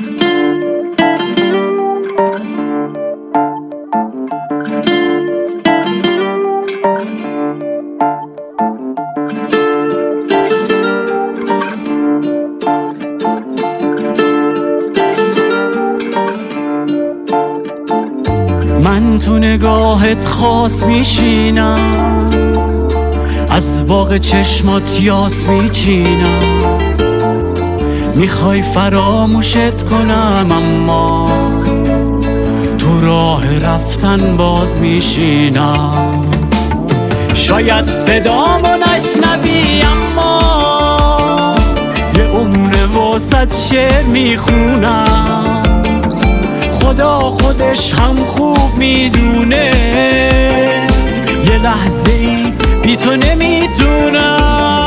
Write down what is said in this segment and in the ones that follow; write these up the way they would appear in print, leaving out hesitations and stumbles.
من تو نگاهت خاص میشینم، از باغ چشمات یاس میچینم. میخوای فراموشت کنم اما تو راه رفتن باز میشینم. شاید صدامو نشنوی اما یه عمر واسط شعر میخونم. خدا خودش هم خوب میدونه یه لحظه ای بی تو نمیتونم.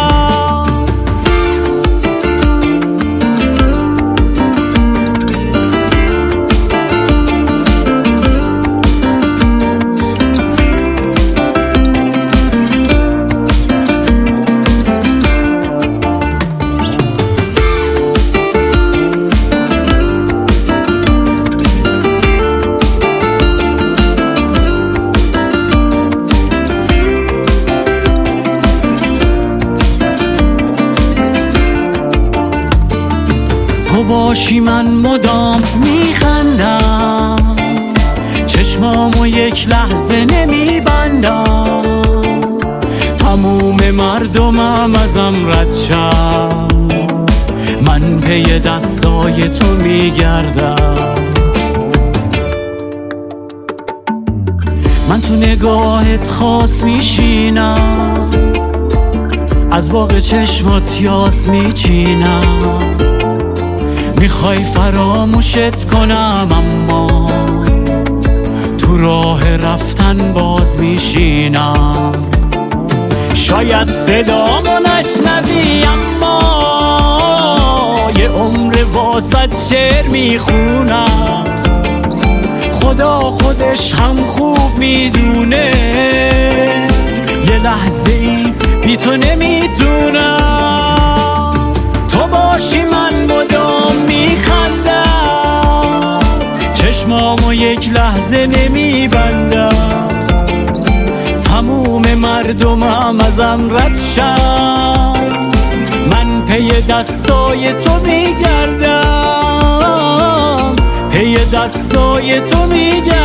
تو باشی من مدام میخندم، چشمامو یک لحظه نمیبندم. تموم مردمم ازم رد شن، من پی دستای تو میگردم. من تو نگاهت خاص میشینم، از باغ چشمات یاس میچینم. میخوای فراموشت کنم اما تو راه رفتن باز میشینم. شاید صدامو نشنوی اما یه عمر واسط شعر میخونم. خدا خودش هم خوب میدونه یه لحظه ای بی تو نمیتونم. تو باشی من مدام میخندم، چشمامو یک لحظه نمیبندم. تموم مردمم ازم رد شن، من پی دستای تو میگردم، پی دستای تو میگردم.